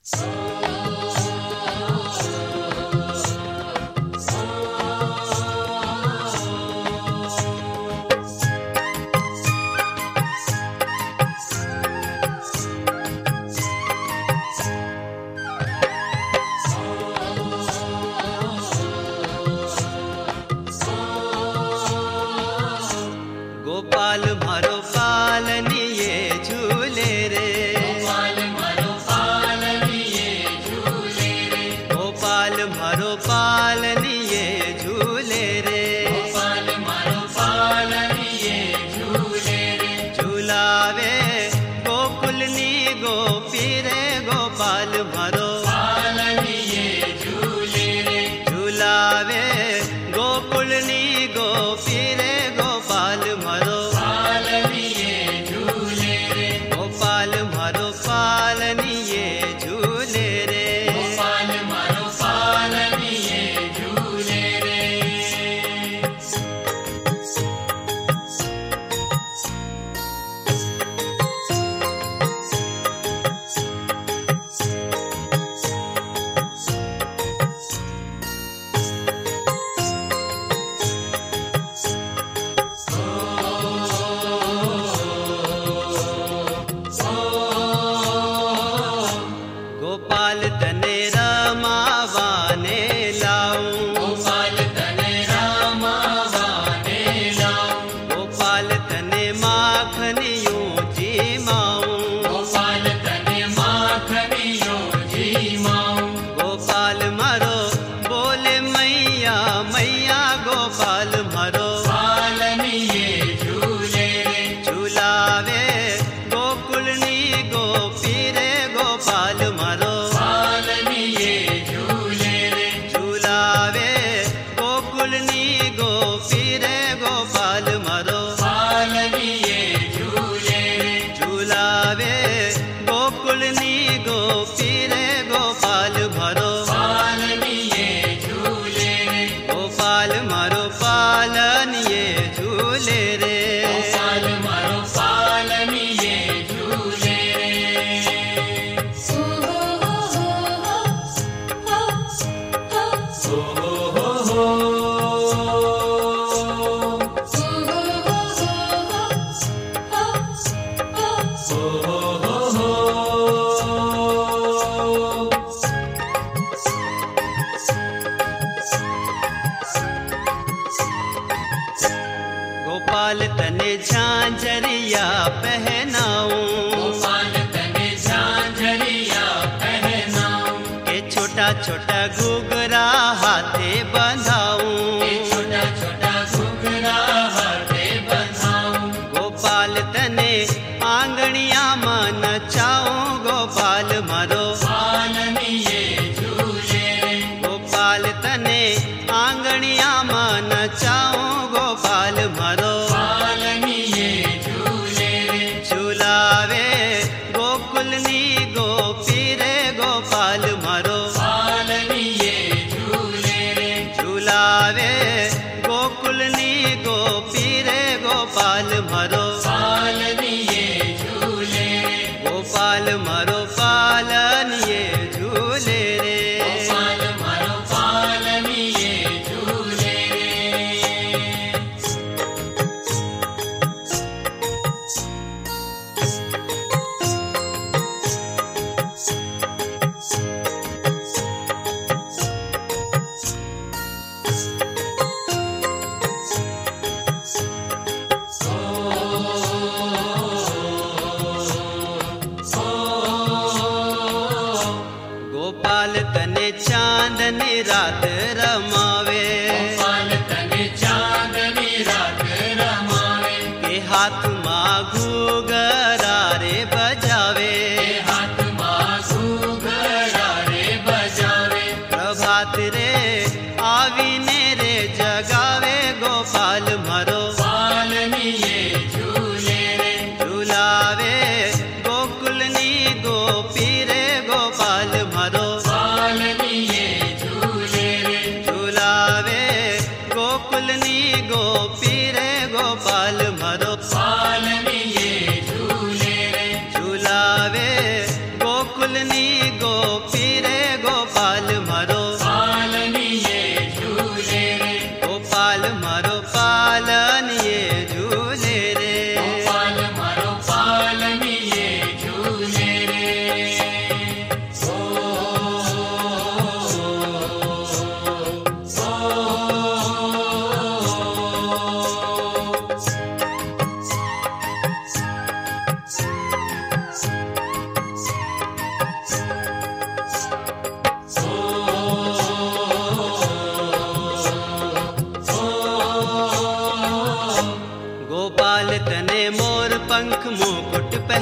गोपाल मारो पालनिये झूले रे, गोपाल मारो पालनिये झूले रे, गोपाल मारो पालनिये झूले रे, गोपाल मारो पालनिये झूले रे, झूलावे गोकुलनी गोपी रे, गोपाल मारो पालनिये झूले रे, झूलावे गोकुलनी गोपी रे, गोपाल मारो पालनिये झूले रे, गोपाल मारो पालनिये झूले रे। गोपाल मारो पालनिये झूले रे। गोपाल तने रमावाने लाऊं, गोपाल तने रामावाने लाऊं, गोपाल तने माखनियों जीमाऊं, गोपाल तने माखनियों जीमाऊं, गोपाल मारो बोले मैया मैया, गोपाल मारो पालनिये झूले रे, झूलावे गोकुलनी गोपी रे, गोपाल मारो पालनिये झूले रे, झूलावे गोकुलनी गोपी रे, गोपाल मारो पालनिये झूले रे, झूलावे गोकुलनी गोपी रे, गोपाल मारो पालनिये झूले रे, गोपाल मारो पालनिये झूले रे। गोपाल मारो पालनिये झूले रे। गोपाल तने झांझरिया पहनाऊं, गोपाल तने झांझरिया पहनाऊं, के छोटा छोटा घुघरा हाथे बंधाऊं, ये छोटा छोटा घुघरा हाथे बंधाऊं, गोपाल तने आंगनिया मन नचाऊं, गोपाल मारो पालनिये झूले रे, गोपाल तने आंगनिया मन नचाऊं, गोपाल मारो पालनिये झूले रे, झूलावे गोकुलनी गोपी रे, गोपाल मारो पालनिये झूले रे, झूलावे गोकुलनी गोपी रे, गोपाल मारो पालनिये झूले रे, गोपाल मारो पालनिये झूले रे। गोपाल मारो पालनिये झूले रे। गोपाल तने चांदनी रात रमावे, गोपाल तने चांदनी रात रमावे, के हाथ माँ घूघरा रे बजावे, ये हाथ माँ घुघरा रे बजावे, प्रभात रे आवीने रे जगावे, गोपाल मारो पालनिये झूले रे, झूलावे गोकुलनी गोपी रे, गोपाल मारो पालनिये झूले रे, झूलावे गोकुलनी गोपी रे, गोपाल मारो पालनिये झूले रे, झूलावे गोकुलनी गोपी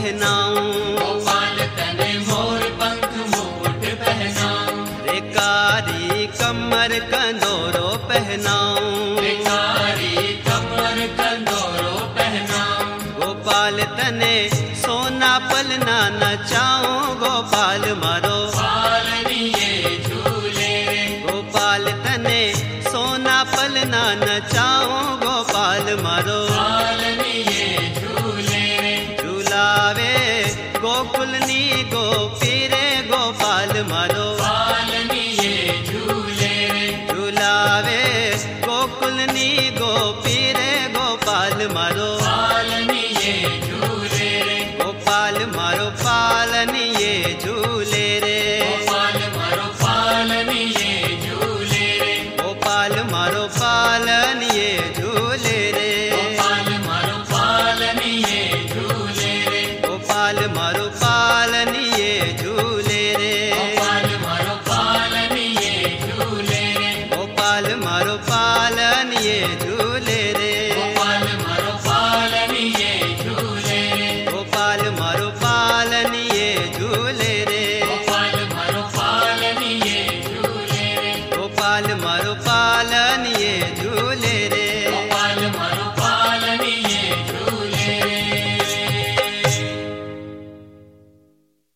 पहनाऊं, गोपाल तने मोर पंख मुकुट पहनाऊं, रे कारी कमर कंदोरो पहनाऊं, कारी कमर कंदोरो पहनाऊं, गोपाल तने सोना पलना नचाऊं, गोपाल मारो पालनिए झूले रे, गोपाल तने सोना पलना नचाऊं, गोपाल मारो पालनिए झूले रे, झूलावे गोकुलनी गोपी रे, गोपाल मारो पालनिए झूले रे, झूलावे गोकुलनी गोपी रे, गोपाल मारो पालनिए झूले रे, गोपाल मारो पालनिए झूले